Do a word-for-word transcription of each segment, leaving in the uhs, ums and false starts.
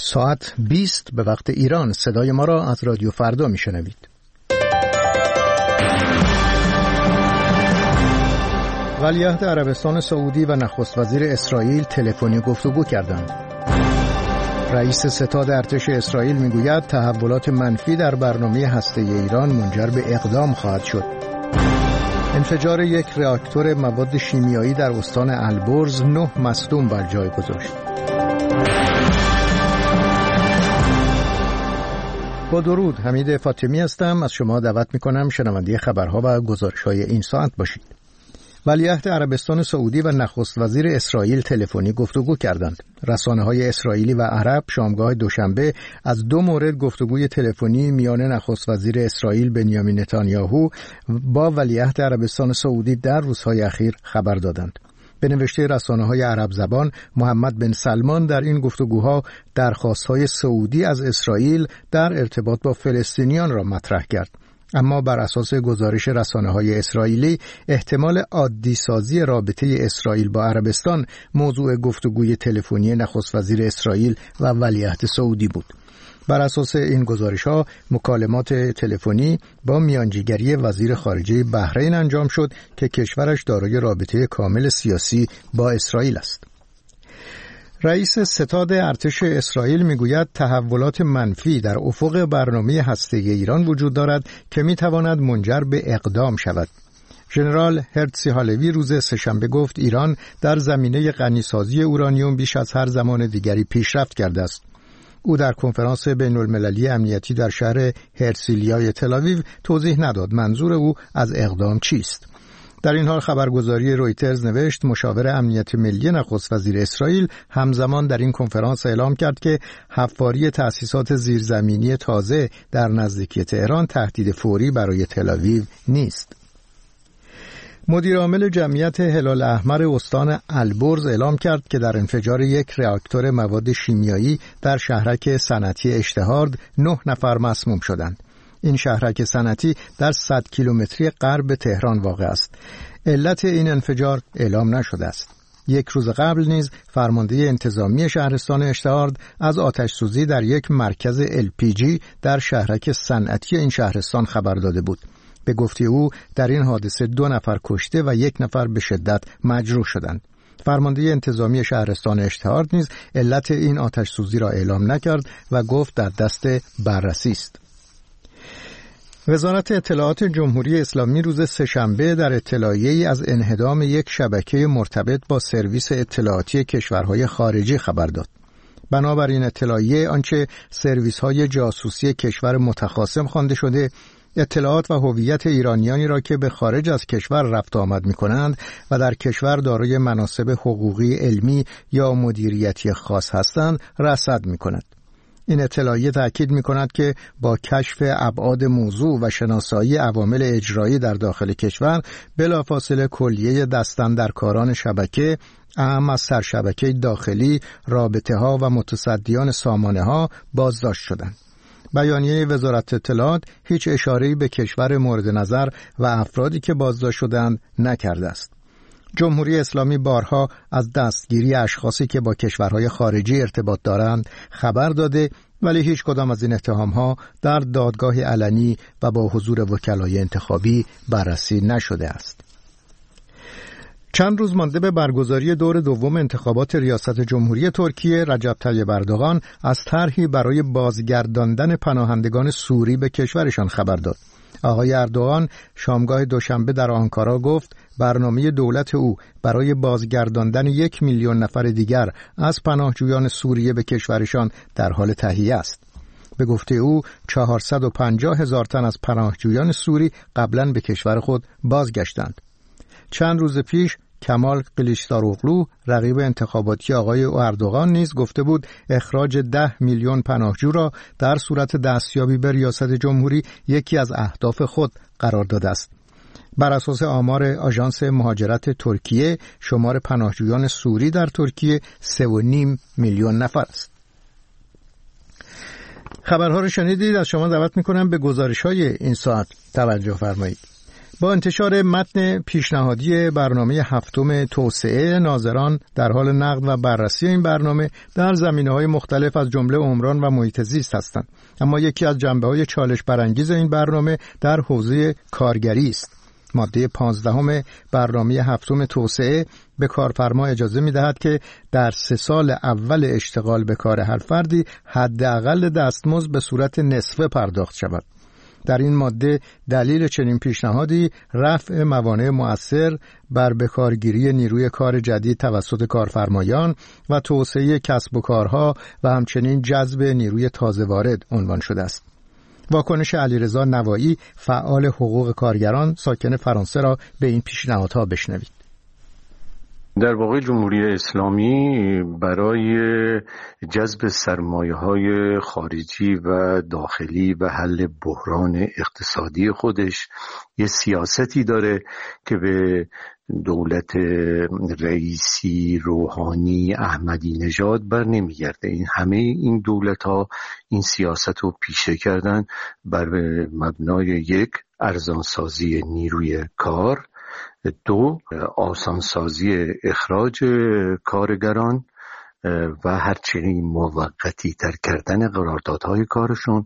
ساعت بیست به وقت ایران. صدای ما را از رادیو فردا میشنوید. ولیعهد عربستان سعودی و نخست وزیر اسرائیل تلفنی گفتگو کردند. رئیس ستاد ارتش اسرائیل میگوید تحولات منفی در برنامه هسته‌ای ایران منجر به اقدام خواهد شد. انفجار یک راکتور مواد شیمیایی در استان البرز نه مصدوم بر جای گذاشت. با درود، حمید فاطمی هستم. از شما دعوت میکنم شنونده خبرها و گزارش‌های این ساعت باشید. ولیعهد عربستان سعودی و نخست وزیر اسرائیل تلفنی گفتگو کردند. رسانه‌های اسرائیلی و عرب شامگاه دوشنبه از دو مورد گفتگوی تلفنی میان نخست وزیر اسرائیل بنیامین نتانیاهو با ولیعهد عربستان سعودی در روزهای اخیر خبر دادند. به نوشته رسانه‌های عرب زبان، محمد بن سلمان در این گفتگوها درخواست‌های سعودی از اسرائیل در ارتباط با فلسطینیان را مطرح کرد. اما بر اساس گزارش رسانه‌های اسرائیلی احتمال عادی سازی رابطه اسرائیل با عربستان موضوع گفتگوی تلفنی نخست وزیر اسرائیل و ولیعهد سعودی بود. بر اساس این گزارش‌ها مکالمات تلفنی با میانجیگری وزیر خارجه بحرین انجام شد که کشورش دارای رابطه کامل سیاسی با اسرائیل است. رئیس ستاد ارتش اسرائیل میگوید تحولات منفی در افق برنامه هسته‌ای ایران وجود دارد که میتواند منجر به اقدام شود. ژنرال هرتزی هالوی روز سه‌شنبه گفت ایران در زمینه غنیسازی اورانیوم بیش از هر زمان دیگری پیشرفت کرده است. او در کنفرانس بین‌المللی امنیتی در شهر هرسیلیای تل‌آویو توضیح نداد منظور او از اقدام چیست. در این حال خبرگزاری رویترز نوشت مشاور امنیت ملی نخست وزیر اسرائیل همزمان در این کنفرانس اعلام کرد که حفاری تأسیسات زیرزمینی تازه در نزدیکی تهران تهدید فوری برای تل‌آویو نیست. مدیر عامل جمعیت هلال احمر استان البرز اعلام کرد که در انفجار یک راکتور مواد شیمیایی در شهرک صنعتی اشتهارد نه نفر مسموم شدند. این شهرک صنعتی در صد کیلومتری غرب تهران واقع است. علت این انفجار اعلام نشده است. یک روز قبل نیز فرمانده انتظامی شهرستان اشتهارد از آتش سوزی در یک مرکز ال پی جی در شهرک صنعتی این شهرستان خبر داده بود. به گفته او در این حادثه دو نفر کشته و یک نفر به شدت مجروح شدند. فرمانده انتظامی شهرستان اشتهارد نیز علت این آتش سوزی را اعلام نکرد و گفت در دست بررسی است. وزارت اطلاعات جمهوری اسلامی روز سه‌شنبه در اطلاعیه‌ای از انهدام یک شبکه مرتبط با سرویس اطلاعاتی کشورهای خارجی خبر داد. بنابراین اطلاعیه آنچه سرویس‌های جاسوسی کشور متخاصم خوانده شده، اطلاعات و هویت ایرانیانی را که به خارج از کشور رفت آمد می‌کنند و در کشور دارای مناصب حقوقی، علمی یا مدیریتی خاص هستند رصد می‌کند. این اطلاعیه تأکید می‌کند که با کشف ابعاد موضوع و شناسایی عوامل اجرایی در داخل کشور بلافاصله کلیه دستاندرکاران شبکه، اهم از سرشبکه داخلی، رابطه‌ها و متصدیان سامانه‌ها بازداشت شدند. بیانیه وزارت اطلاعات هیچ اشاره‌ای به کشور مورد نظر و افرادی که بازداشت شدند نکرده است. جمهوری اسلامی بارها از دستگیری اشخاصی که با کشورهای خارجی ارتباط دارند خبر داده، ولی هیچ کدام از این اتهام‌ها در دادگاه علنی و با حضور وکلای انتخابی بررسی نشده است. چند روز مانده به برگزاری دور دوم انتخابات ریاست جمهوری ترکیه، رجب طیب اردوغان از طرحی برای بازگرداندن پناهندگان سوری به کشورشان خبر داد. آقای اردوغان شامگاه دوشنبه در آنکارا گفت برنامه دولت او برای بازگرداندن یک میلیون نفر دیگر از پناهجویان سوریه به کشورشان در حال تهیه است. به گفته او چهارصد و پنجاه هزار تن از پناهجویان سوری قبلا به کشور خود بازگشتند. چند روز پیش کمال کلیچداروغلو رقیب انتخاباتی آقای اردوغان نیز گفته بود اخراج ده میلیون پناهجو را در صورت دستیابی به ریاست جمهوری یکی از اهداف خود قرار داده است. بر اساس آمار آژانس مهاجرت ترکیه شمار پناهجویان سوری در ترکیه سه و نیم میلیون نفر است. خبرها رو شنیدید. از شما دعوت میکنم به گزارش‌های این ساعت توجه فرمایید. با انتشار متن پیشنهادی برنامه هفتم توسعه، ناظران در حال نقد و بررسی این برنامه در زمینه‌های مختلف از جمله عمران و محیط زیست هستند. اما یکی از جنبه‌های چالش برانگیز این برنامه در حوزه کارگری است. ماده پانزدهم برنامه هفتم توسعه به کارفرما اجازه می‌دهد که در سه سال اول اشتغال به کار هر فردی حداقل دستمزد به صورت نصفه پرداخت شود. در این ماده دلیل چنین پیشنهادی رفع موانع مؤثر بر بکارگیری نیروی کار جدید توسط کارفرمایان و توسعه کسب و کارها و همچنین جذب نیروی تازه وارد عنوان شده است. واکنش علیرضا نوایی، فعال حقوق کارگران ساکن فرانسه، را به این پیشنهادها بشنوید. در واقع جمهوری اسلامی برای جذب سرمایه‌های خارجی و داخلی و حل بحران اقتصادی خودش یه سیاستی داره که به دولت رئیسی، روحانی، احمدی نژاد بر نمیگرده. این همه این دولت ها این سیاست رو پیشه کردن بر مبنای یک، ارزانسازی نیروی کار، دو، آسانسازی اخراج کارگران و هرچنین موقتی تر کردن قراردادهای کارشون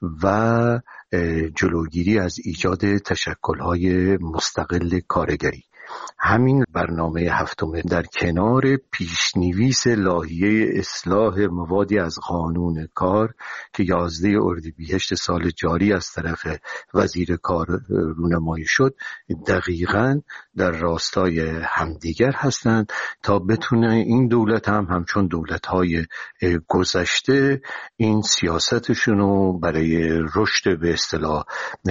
و جلوگیری از ایجاد تشکل‌های مستقل کارگری. همین برنامه هفتم در کنار پیشنویس لایحه اصلاح موادی از قانون کار که یازده اردیبهشت سال جاری از طرف وزیر کار رونمایی شد، دقیقاً در راستای همدیگر هستند تا بتونه این دولت هم همچون دولت‌های گذشته این سیاستشونو برای رشد به اصطلاح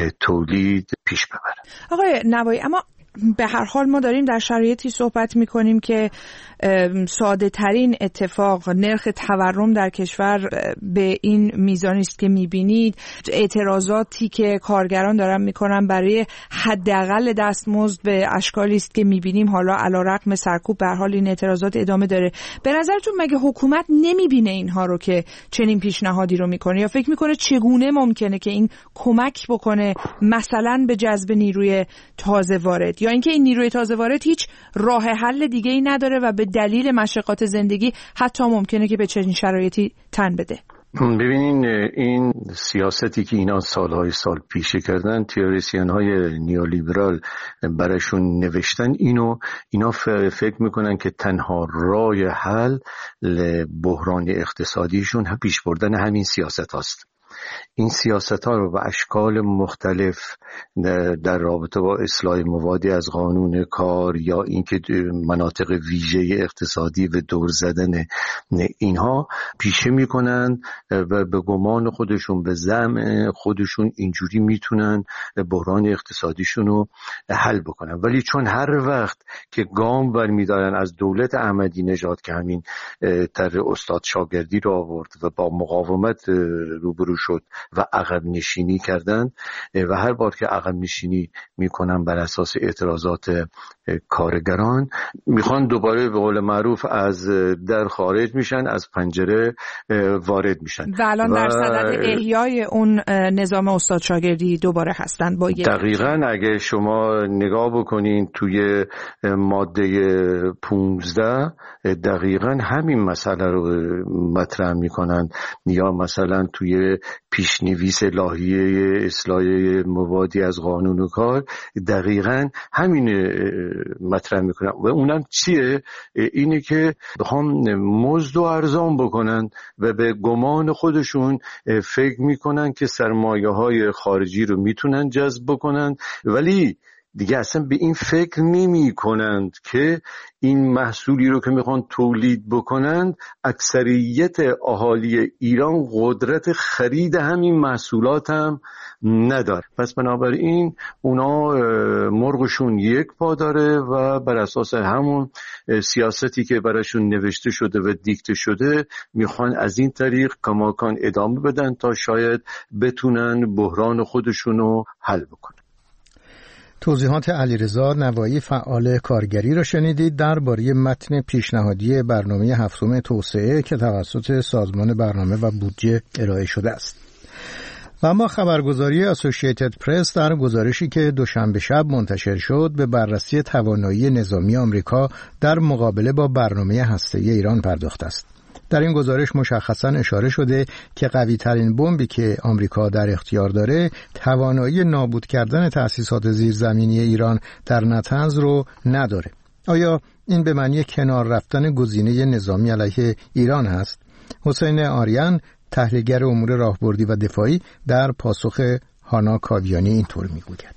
تولید پیش ببره. آقای نوایی، اما به هر حال ما داریم در شرایطی صحبت می‌کنیم که ساده ترین اتفاق نرخ تورم در کشور به این میزانی است که می‌بینید. اعتراضاتی که کارگران دارن می‌کنن برای حداقل دستمزد به اشکالی است که می‌بینیم. حالا علیرغم سرکوب به هر حال این اعتراضات ادامه داره. به نظرتون مگه حکومت نمی‌بینه اینها رو که چنین پیشنهادی رو می‌کنه، یا فکر می‌کنه چگونه ممکنه که این کمک بکنه مثلا به جذب نیروی تازه وارد، یا اینکه این نیروی تازه وارد هیچ راه حل دیگه‌ای نداره و به دلیل مشقات زندگی حتی ممکنه که به چنین شرایطی تن بده؟ ببینین، این سیاستی که اینا سالهای سال پیشه کردن، تئوریسین های نیولیبرال براشون نوشتن، اینو اینا فکر میکنن که تنها راه حل بحران اقتصادیشون پیش بردن همین سیاست هاست. این سیاست ها رو به اشکال مختلف در رابطه با اصلاح موادی از قانون کار یا اینکه مناطق ویژه اقتصادی و دور زدن اینها پیشه میکنن و به گمان خودشون، به زعم خودشون اینجوری میتونن بحران اقتصادیشون رو حل بکنن. ولی چون هر وقت که گام برمیدارن از دولت احمدی نژاد که همین طرح استاد شاگردی رو آورد و با مقاومت روبرو شد و عقب نشینی کردن و هر بار که عقب نشینی میکنن بر اساس اعتراضات کارگران، میخوان دوباره به قول معروف از در خارج میشن، از پنجره وارد میشن و الان در صدد احیای اون نظام استاد شاگردی دوباره هستن. با دقیقاً اگه شما نگاه بکنین توی ماده پونزده دقیقاً همین مسئله رو مطرح میکنن، یا مثلا توی پیشنویس لایحه اصلاح موادی از قانون کار دقیقاً همین مطرح میکنن و اونم چیه؟ اینه که بخوام مزد و ارزان بکنن و به گمان خودشون فکر میکنن که سرمایه های خارجی رو میتونن جذب بکنن، ولی دیگه اصلا به این فکر نمی کنند که این محصولی رو که میخوان تولید بکنند اکثریت اهالی ایران قدرت خرید همین محصولات هم نداره. پس بنابراین اونا مرغشون یک پا داره و بر اساس همون سیاستی که براشون نوشته شده و دیکته شده میخوان از این طریق کماکان ادامه بدن تا شاید بتونن بحران خودشونو حل بکنن. توضیحات علیرضا نوایی، فعال کارگری، را شنیدید درباره متن پیشنهادی برنامه هفتم توسعه که توسط سازمان برنامه و بودجه ارائه شده است. و اما خبرگزاری اسوسییتد پرس در گزارشی که دوشنبه شب منتشر شد به بررسی توانایی نظامی آمریکا در مقابله با برنامه هسته‌ای ایران پرداخته است. در این گزارش مشخصاً اشاره شده که قوی ترین بمبی که آمریکا در اختیار داره توانایی نابود کردن تأسیسات زیرزمینی ایران در نطنز رو نداره. آیا این به معنی کنار رفتن گزینه نظامی علیه ایران هست؟ حسین آریان، تحلیلگر امور راهبردی و دفاعی، در پاسخ هانا کاویانی اینطور میگوید: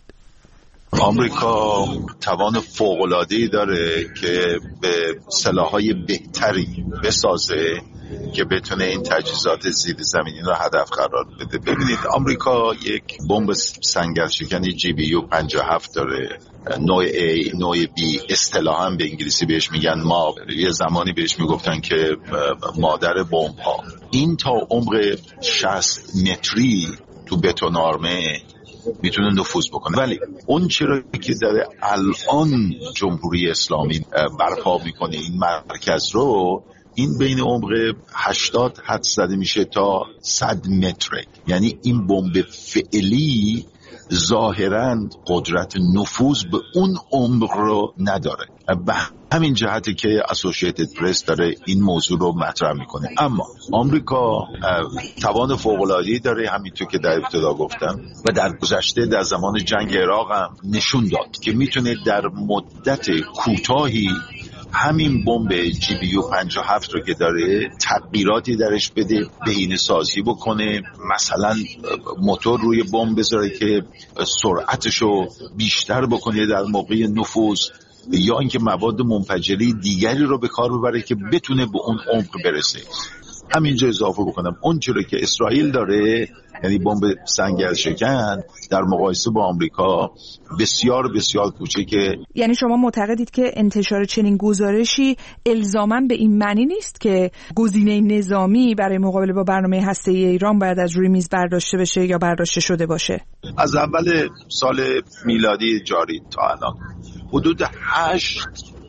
آمریکا توان فوق‌العاده‌ای داره که به سلاح‌های بهتری بسازه که بتونه این تجهیزات زیرزمینی رو هدف قرار بده. ببینید آمریکا یک بمب سنگرشکنی جی بی یو پنجاه و هفت داره، نوع A، نوع B، اصطلاحاً به انگلیسی بهش میگن ما، یه زمانی بهش میگفتن که مادر بمب ها. این تا عمق شصت متری تو بتونارمه میتونه نفوذ بکنه، ولی اون چرا که داره الان جمهوری اسلامی برپا میکنه این مرکز رو، این بین عمق هشتاد حد زده میشه تا صد متره. یعنی این بمب فعلی ظاهراً قدرت نفوذ به اون عمق رو نداره. به همین جهتی که اسوسییتد پرس داره این موضوع رو مطرح میکنه. اما آمریکا توان فوق‌العاده‌ای داره، همینطور که در ابتدا گفتم، و در گذشته در زمان جنگ عراق هم نشون داد که میتونه در مدت کوتاهی همین بمب جی بی یو پنجاه و هفت رو که داره تغییراتی درش بده، بهینه سازی بکنه، مثلا موتور روی بمب بذاره که سرعتشو بیشتر بکنه در موقع نفوذ، یا اینکه مواد منفجری دیگری رو به کار ببره که بتونه به اون عمق برسه. همینجا اضافه بکنم اون چیزی که اسرائیل داره، یعنی بمب سنگرشکن، در مقایسه با آمریکا بسیار بسیار کوچکه. یعنی شما معتقدید که انتشار چنین گزارشی الزاماً به این معنی نیست که گزینه نظامی برای مقابله با برنامه هسته‌ای ایران باید از روی میز برداشته بشه یا برداشته شده باشه؟ از اول سال میلادی جاری تا الان حدود هشت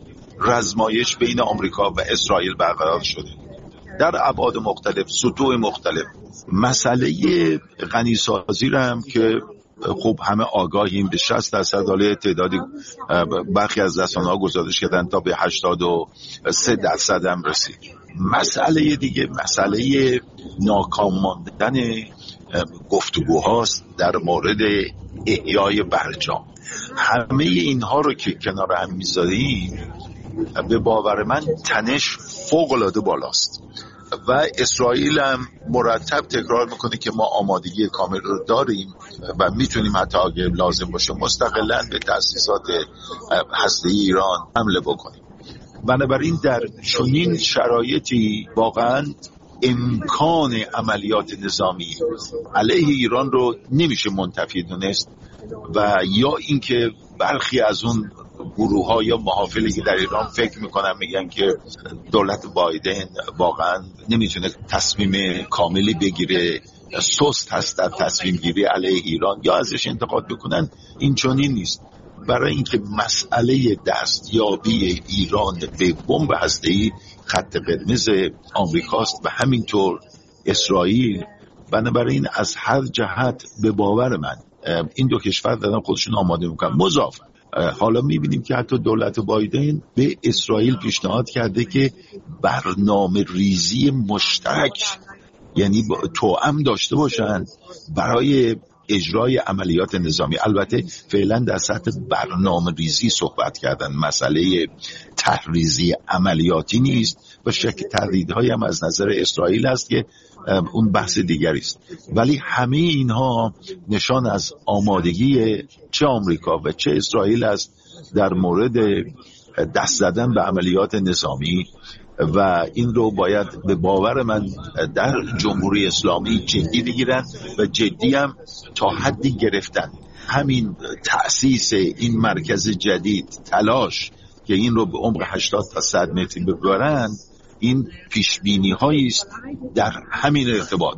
رزمایش بین آمریکا و اسرائیل برقرار شده در ابعاد مختلف، سطوح مختلف. مسئله غنیسازی رو هم که خب همه آگاهیم، به شصت درصد حالا تعدادی برخی از رسانه‌ها گزارش کردن تا به هشتاد و سه درصد هم رسید. مسئله دیگه مسئله ناکام ماندن گفتگوهاست در مورد احیای برجام. همه اینها رو که کنار هم میذاریم، به باور من تنش فوق‌العاده بالاست و اسرائیل هم مرتب تکرار میکنه که ما آمادگی کامل رو داریم و میتونیم حتی اگه لازم باشه مستقلاً به تأسیسات هسته‌ای ایران حمله بکنیم. بنابراین در چنین شرایطی واقعاً امکان عملیات نظامی علیه ایران رو نمیشه منتفی دونست و یا اینکه برخی از اون گروه ها یا محافلی که در ایران فکر میکنن میگن که دولت بایدن واقعا نمیتونه تصمیم کاملی بگیره، سست هست در تصمیم گیری علیه ایران، یا ازش انتقاد بکنن. این چنین نیست. برای اینکه مسئله دستیابی ایران به بمب هسته‌ای خط قرمز آمریکاست و همینطور اسرائیل. بنابراین از هر جهت به باور من این دو کشور دارن خودشون آماده میکنن. مضاف حالا میبینیم که حتی دولت بایدن به اسرائیل پیشنهاد کرده که برنامه ریزی مشترک، یعنی توأم داشته باشن برای اجرای عملیات نظامی. البته فعلا در سطح برنامه ریزی صحبت کردن، مسئله تحریزی عملیاتی نیست و شک تردیدهایی هم از نظر اسرائیل است که اون بحث دیگری است. ولی همه اینها نشان از آمادگی چه آمریکا و چه اسرائیل است در مورد دست زدن به عملیات نظامی و این رو باید به باور من در جمهوری اسلامی جدی بگیرن و جدی هم تا حدی گرفتن. همین تأسیس این مرکز جدید، تلاش که این رو به عمق هشتاد تا صد متری ببرن، این پیشبینی هایی است در همین ارتباط.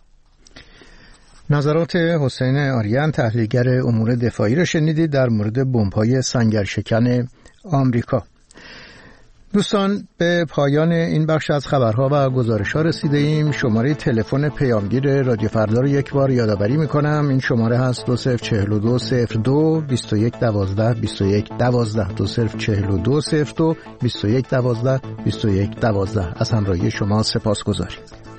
نظرات حسین آریان، تحلیلگر امور دفاعی، را شنیدید در مورد بمب‌های سنگرشکن آمریکا. دوستان، به پایان این بخش از خبرها و گزارش‌ها رسیده ایم. شماره تلفن پیامگیر رادیو فردا رو یک بار یادآوری می‌کنم. این شماره هست دو صفر چهل و دو صفر دو بیست و یک دوازده بیست و یک دوازده دو صفر چهل و دو صفر دو بیست و یک دوازده بیست و یک دوازده. از همراهی شما سپاسگزاریم.